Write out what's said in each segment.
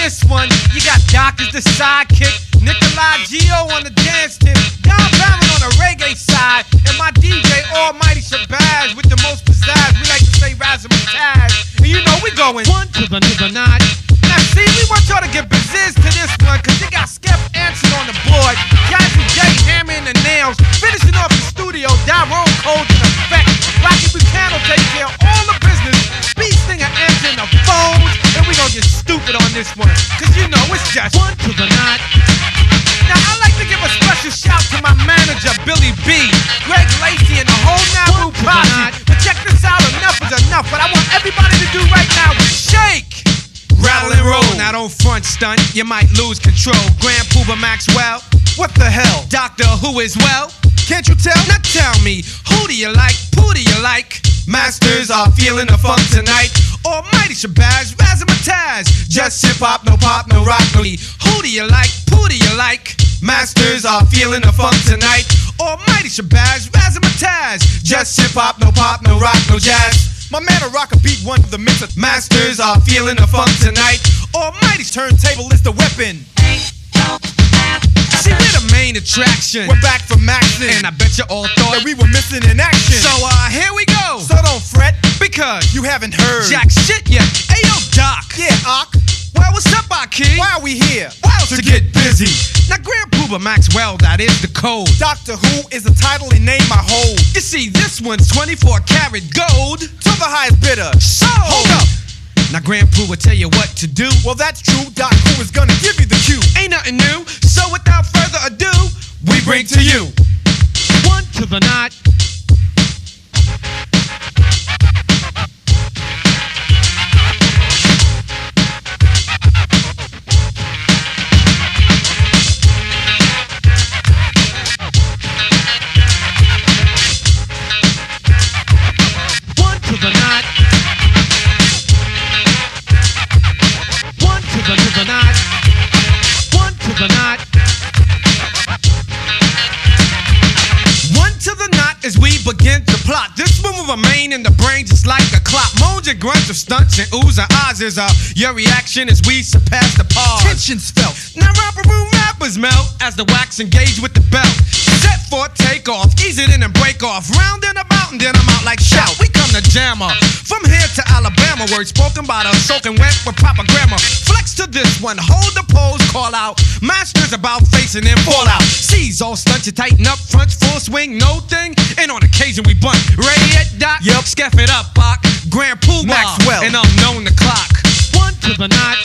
this one. You got Doc as the sidekick, Nikolai Gio on the dance tip, Don Barron on the reggae side, and my DJ Almighty Shabazz with the most pizzazz. We like to say Razzmatazz. And you know we going one to the nine. Now see, we want y'all to get bizizz to this one, cause you got Skep Anson on the board, Jazzy J hammering the nails, finishing off the studio, Daron Cold in effect, Rocky Buchanan take care of all the business, Beat Stinger answering the phones, and we gon' get stupid on this one, cause you know it's just one to the nine. Now I'd like to give a special shout to my manager, Billy B, Greg Lacey, and the whole Nauru posse. But check this out, enough is enough. What I want everybody to do right now is shake, rattle and roll. Now don't front stunt, you might lose control. Grand Puba Maxwell, what the hell? Doctor Who is well? Can't you tell? Now tell me, who do you like? Who do you like? Masters are feeling the funk tonight. Almighty Shabazz, Razzmatazz. Just hip hop, no pop, no rock, no me. Who do you like? Who do you like? Masters are feeling the funk tonight. Almighty Shabazz, Razzmatazz. Just hip hop, no pop, no rock, no jazz. My man a rocker beat one of the mixer. Masters are feeling the funk tonight. Almighty's turntable is the weapon. See, we're the main attraction. We're back from Maxon, and I bet you all thought that we were missing in action. So here we go. So don't fret, because you haven't heard jack shit yet. Hey yo, Doc. Yeah, Ock. Well, what's up, Aki? Why are we here? Well, to get busy. Now, Grand Puba Maxwell, that is the code. Doctor Who is the title and name I hold. You see, this one's 24 karat gold to the highest bidder. So hold up. Now Grand Pooh will tell you what to do. Well, that's true. Doc Who is gonna give you the cue. Ain't nothing new. So without further ado, we bring to you one to the knot. One to the knot. The knot. One to the knot. One to the knot as we begin to plot. This one will remain in the brain just like a clock. Moans and grunts of stunts and oohs and ahs is your reaction as we surpass the pause. Tension's felt. Now rapper room rappers melt as the wax engage with the belt. Set for takeoff, ease it in and break off. Round and about and then I'm out like shout. We come to jammer. From here to Alabama, words spoken by the soaking wet with proper grammar. Flex to this one, hold the pose, call out. Masters about facing and fall out. C's all stunt, you tighten up, fronts full swing, no thing. And on occasion we bunt. Ray at Doc, yup, skeff it up, Bach. Grand Puba, Maxwell, and unknown the clock. One to the knot.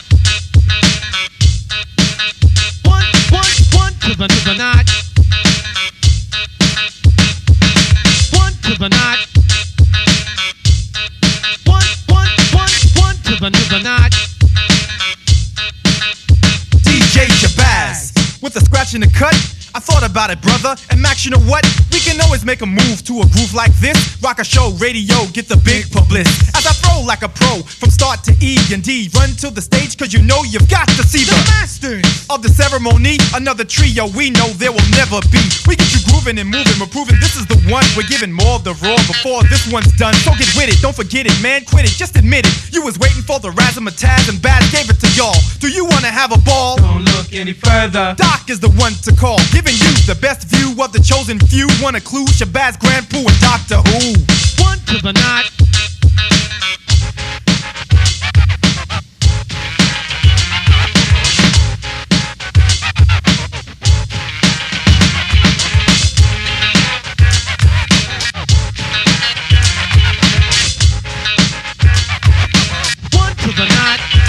One to the knot. One to the knot. One to the knot. DJ Shabazz with a scratch in the cut. I thought about it, brother, and Max, you know what? We can always make a move to a groove like this. Rock a show, radio, get the big publicity. As I throw like a pro, from start to E and D. Run to the stage, cause you know you've got to see the masters of the ceremony. Another trio we know there will never be. We get you grooving and moving, we're proving this is the one. We're giving more of the raw before this one's done. So get with it, don't forget it, man, quit it, just admit it. You was waiting for the Razzmatazz and Baz gave it to y'all. Do you wanna have a ball? Don't look any further. Doc is the one to call, giving you the best view of the chosen few. Wanna clue Shabazz, Grand Pooh, and Doctor Who. One to the knot. One to the knot.